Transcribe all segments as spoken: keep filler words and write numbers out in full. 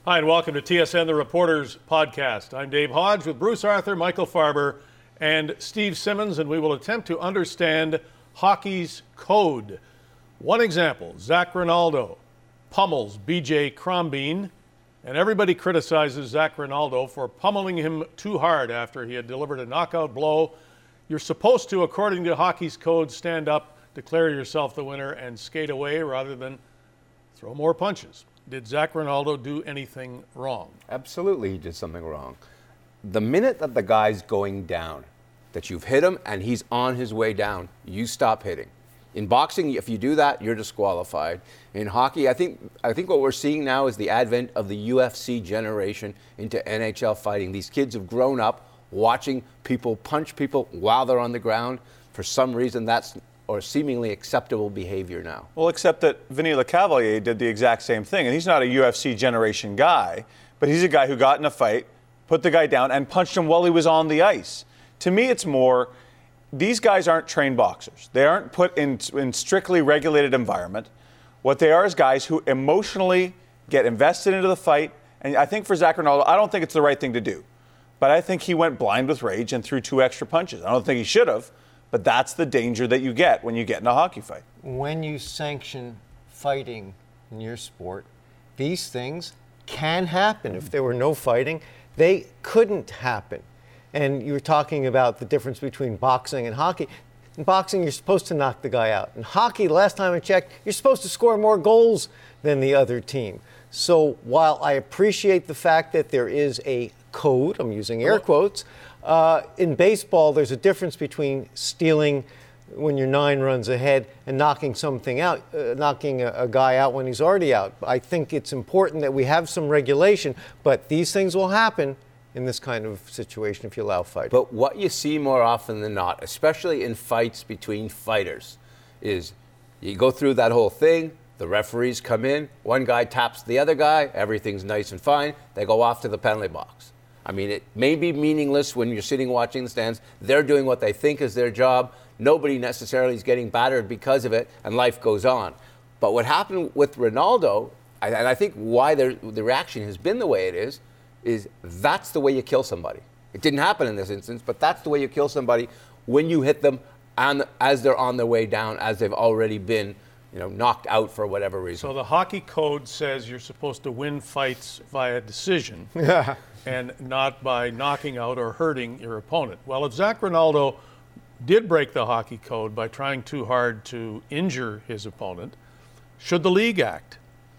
Hi, and welcome to T S N, the Reporters Podcast. I'm Dave Hodge with Bruce Arthur, Michael Farber, and Steve Simmons, and we will attempt to understand hockey's code. One example, Zach Rinaldo pummels B J Crombeen, and everybody criticizes Zach Rinaldo for pummeling him too hard after he had delivered a knockout blow. You're supposed to, according to hockey's code, stand up, declare yourself the winner, and skate away rather than throw more punches. Did Zach Rinaldo do anything wrong? Absolutely, he did something wrong. The minute that the guy's going down, that you've hit him and he's on his way down, you stop hitting. In boxing, if you do that, you're disqualified. In hockey, I think I think what we're seeing now is the advent of the U F C generation into N H L fighting. These kids have grown up watching people punch people while they're on the ground. For some reason, that's or seemingly acceptable behavior now. Well, except that Vinny Lecavalier did the exact same thing. And he's not a U F C generation guy, but he's a guy who got in a fight, put the guy down, and punched him while he was on the ice. To me, it's more, these guys aren't trained boxers. They aren't put in, in strictly regulated environment. What they are is guys who emotionally get invested into the fight. And I think for Zach Rinaldo, I don't think it's the right thing to do. But I think he went blind with rage and threw two extra punches. I don't think he should have. But that's the danger that you get when you get in a hockey fight. When you sanction fighting in your sport, these things can happen. If there were no fighting, they couldn't happen. And you were talking about the difference between boxing and hockey. In boxing, you're supposed to knock the guy out. In hockey, last time I checked, you're supposed to score more goals than the other team. So while I appreciate the fact that there is a code, I'm using air quotes, Uh, in baseball, there's a difference between stealing when you're nine runs ahead and knocking something out, uh, knocking a, a guy out when he's already out. I think it's important that we have some regulation, but these things will happen in this kind of situation if you allow fighting. But what you see more often than not, especially in fights between fighters, is you go through that whole thing, the referees come in, one guy taps the other guy, everything's nice and fine, they go off to the penalty box. I mean, it may be meaningless when you're sitting watching the stands. They're doing what they think is their job. Nobody necessarily is getting battered because of it, and life goes on. But what happened with Rinaldo, and I think why the reaction has been the way it is, is that's the way you kill somebody. It didn't happen in this instance, but that's the way you kill somebody when you hit them on, as they're on their way down, as they've already been, you know, knocked out for whatever reason. So the hockey code says you're supposed to win fights via decision. And not by knocking out or hurting your opponent. Well, if Zach Rinaldo did break the hockey code by trying too hard to injure his opponent, should the league act?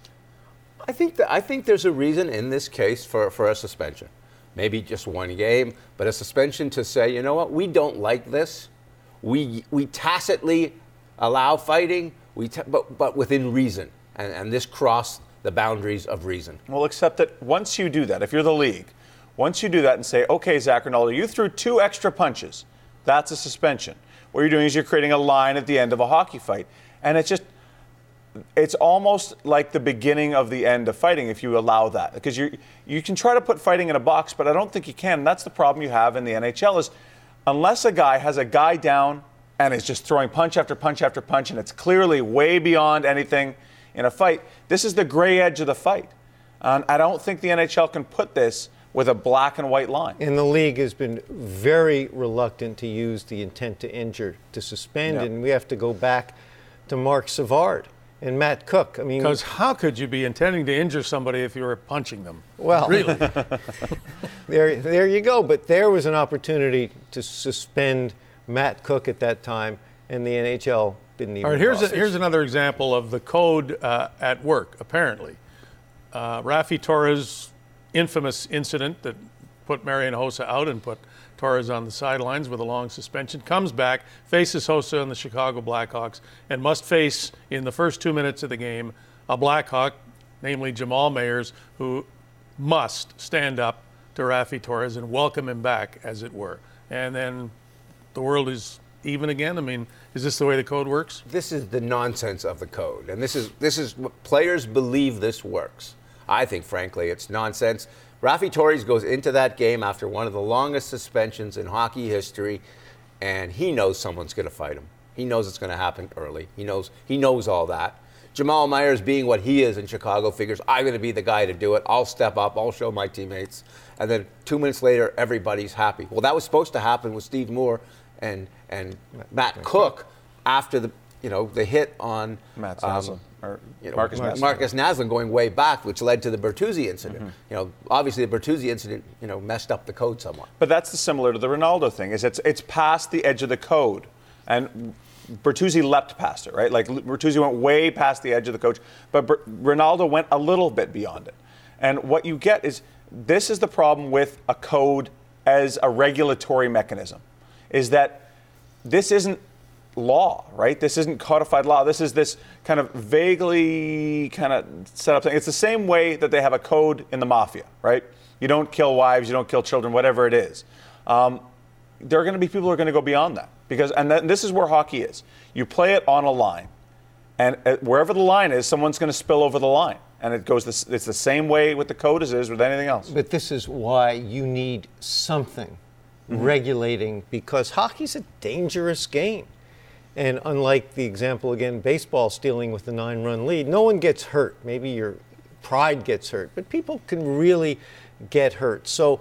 I think that, I think there's a reason in this case for, for a suspension. Maybe just one game, but a suspension to say, you know what, we don't like this. We we tacitly allow fighting, we ta- but, but within reason. And, and this crossed the boundaries of reason. Well, except that once you do that, if you're the league, once you do that and say, okay, Zach Rinaldo, you threw two extra punches, that's a suspension. What you're doing is you're creating a line at the end of a hockey fight. And it's just, it's almost like the beginning of the end of fighting if you allow that. Because you you can try to put fighting in a box, but I don't think you can. And that's the problem you have in the N H L is unless a guy has a guy down and is just throwing punch after punch after punch, and it's clearly way beyond anything in a fight, this is the gray edge of the fight. And I don't think the N H L can put this with a black and white line. And the league has been very reluctant to use the intent to injure to suspend, yep. And we have to go back to Mark Savard and Matt Cook. I mean, because how could you be intending to injure somebody if you were punching them? Well, really, there, there you go. But there was an opportunity to suspend Matt Cook at that time, and the N H L didn't even. All right, here's a, here's another example of the code uh, at work. Apparently, uh, Raffi Torres' infamous incident that put Marian Hossa out and put Torres on the sidelines with a long suspension, comes back, faces Hossa and the Chicago Blackhawks, and must face, in the first two minutes of the game, a Blackhawk, namely Jamal Mayers, who must stand up to Raffi Torres and welcome him back, as it were. And then the world is even again. I mean, is this the way the code works? This is the nonsense of the code. And this is this is what players believe this works. I think, frankly, it's nonsense. Raffi Torres goes into that game after one of the longest suspensions in hockey history, and he knows someone's going to fight him. He knows it's going to happen early. He knows he knows all that. Jamal Myers, being what he is in Chicago, figures, I'm going to be the guy to do it. I'll step up. I'll show my teammates. And then two minutes later, everybody's happy. Well, that was supposed to happen with Steve Moore and and Matt, Matt Cook after the you know the hit on Matt um, Naslund, or you know, Marcus Marcus, Naslund. Marcus Naslund going way back, which led to the Bertuzzi incident. Mm-hmm. You know, obviously the Bertuzzi incident you know messed up the code somewhat. But that's the similar to the Ronaldo thing. Is it's it's past the edge of the code, and Bertuzzi leapt past it, right? Like Bertuzzi went way past the edge of the code, but Ber- Ronaldo went a little bit beyond it. And what you get is this is the problem with a code as a regulatory mechanism, is that this isn't law, right? This isn't codified law. This is this kind of vaguely kind of set up thing. It's the same way that they have a code in the mafia, right? You don't kill wives, you don't kill children, whatever it is. Um, there are going to be people who are going to go beyond that. Because, and th- this is where hockey is. You play it on a line, and uh, wherever the line is, someone's going to spill over the line. And it goes. This, it's the same way with the code as it is with anything else. But this is why you need something mm-hmm. regulating, because hockey's a dangerous game. And unlike the example, again, baseball stealing with the nine-run lead, no one gets hurt. Maybe your pride gets hurt, but people can really get hurt. So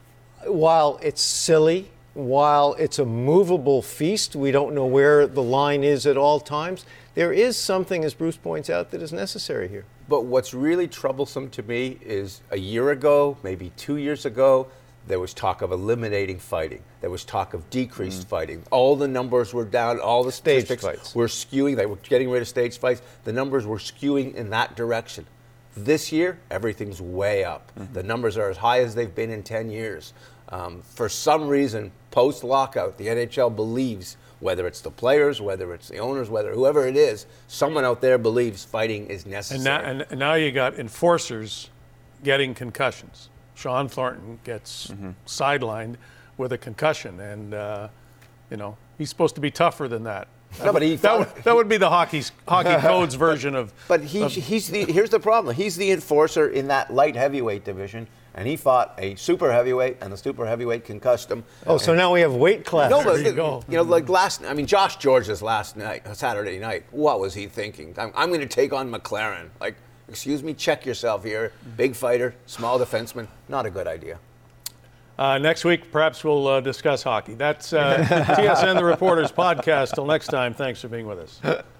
while it's silly, while it's a movable feast, we don't know where the line is at all times, there is something, as Bruce points out, that is necessary here. But what's really troublesome to me is a year ago, maybe two years ago, there was talk of eliminating fighting. There was talk of decreased mm. fighting. All the numbers were down. All the stage statistics fights were skewing. They were getting rid of stage fights. The numbers were skewing in that direction. This year, everything's way up. Mm-hmm. The numbers are as high as they've been in ten years. Um, for some reason, post-lockout, the N H L believes, whether it's the players, whether it's the owners, whether whoever it is, someone out there believes fighting is necessary. And now, and now you got enforcers getting concussions. Sean Thornton gets mm-hmm. sidelined with a concussion, and uh, you know he's supposed to be tougher than that. No, but he that, would, that would be the hockey's hockey codes version of. But he, of, he's the here's the problem. He's the enforcer in that light heavyweight division, and he fought a super heavyweight, and the super heavyweight concussed him. Oh, so now we have weight class. No, but there you go. You know, like last. I mean, Josh George's last night, Saturday night. What was he thinking? I'm, I'm going to take on McLaren. Like, excuse me, check yourself here. Big fighter, small defenseman. Not a good idea. Uh, next week, perhaps we'll uh, discuss hockey. That's uh, T S N The Reporters podcast. Till next time, thanks for being with us.